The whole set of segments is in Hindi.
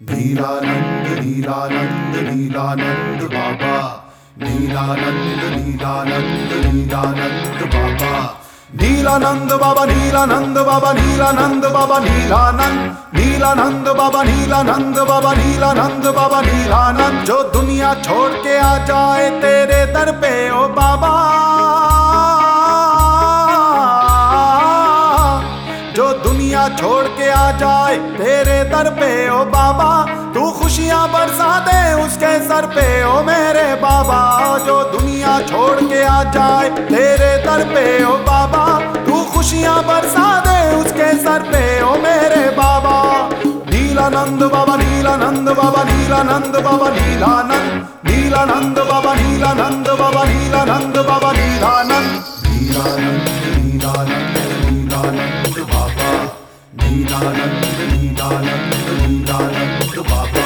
नीलानंद नीलानंद नीलानंद बाबा, नीलानंद नीलानंद नीलानंद बाबा, नीलानंद बाबा, नीलानंद बाबा, नीलानंद बाबा, नीलानंद नीलानंद बाबा, नीलानंद बाबा, नीलानंद बाबा, नीलानंद। जो दुनिया छोड़ के आ जाए तेरे दर पे ओ बाबा, जो दुनिया छोड़ के आ जाए तेरे दर पे ओ बाबा, तू खुशियां बरसा दे उसके सर पे ओ मेरे बाबा। जो दुनिया छोड़ के आ जाए तेरे दर पे ओ बाबा, तू खुशियां बरसा दे उसके सर पे ओ मेरे बाबा। नीलानंद बाबा, नीलानंद बाबा, नीलानंद बाबा, नीलानंद नीलानंद बाबा, नीलानंद बाबा, नीलानंद बाबा, नीलानंद नीलानंद नीलानंद नीलानंद बाबा, नीलानंद नीलानंद नीलानंद बाबा।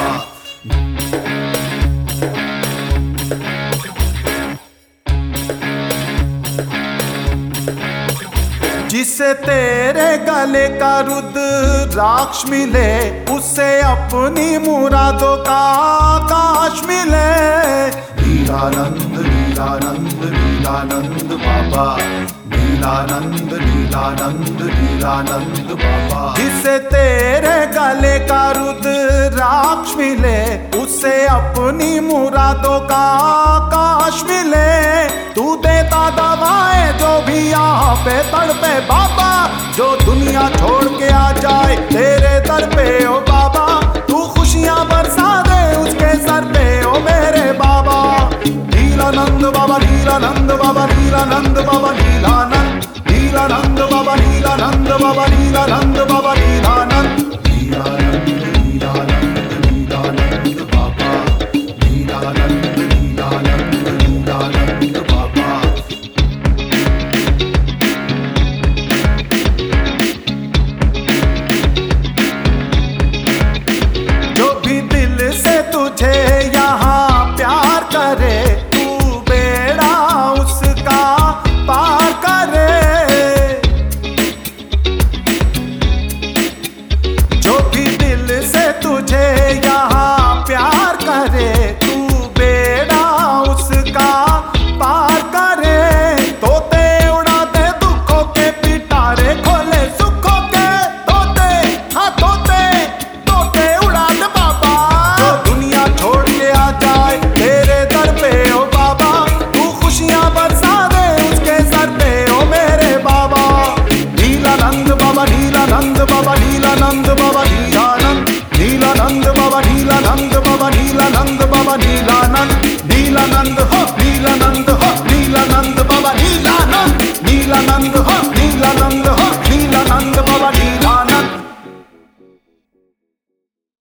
जिसे तेरे गले का रुद्राक्ष मिले, उससे अपनी मुरादों का आकाश मिले। नीलानंद नीलानंद नीलानंद बाबा, नीलानंद नीलानंद नीलानंद बाबा। जिसे तेरे गले का रुद्राक्ष मिले, उससे अपनी मुरादों का आकाश मिले। तू देता दवाएं जो भी यहाँ पे तड़पे बाबा, जो दुनिया छोड़ के आ जाए तेरे दर पे ओ बाबा, तू खुशियां बरसा दे उसके सर पे ओ मेरे बाबा। नीलानंद बाबा, नीलानंद बाबा, नीलानंद बाबा, नीलानंद नीलानंद बाबा, नीलानंद बाबा, नीलानंद बाबा, नीलानंद नीलानंद नीलानंद नीलानंद बाबा, नीलानंद नीलानंद नीलानंद बाबा। जो भी दिल से तुझे यहाँ प्यार करे, तू बेड़ा उसका पार करे। जो भी दिल से तुझे यहाँ प्यार करे, तू बेड़ा उसका पार करे। तोते उड़ा दे दुखों के पिटारे, खोले सुखों के तोते, हाँ तोते तोते उड़ा दे बाबा। जो दुनिया छोड़ के आ जाए तेरे दर पे ओ बाबा, तू खुशियां बरसा दे उसके सर पे ओ मेरे बाबा। नीलानंद बाबा, नीलानंद बाबा, नीलानंद बाबा, नीलानंद नीलानंद बाबा, नीलानंद बाबा, नीलानंद बाबा, नीलानंद नीलानंद हो।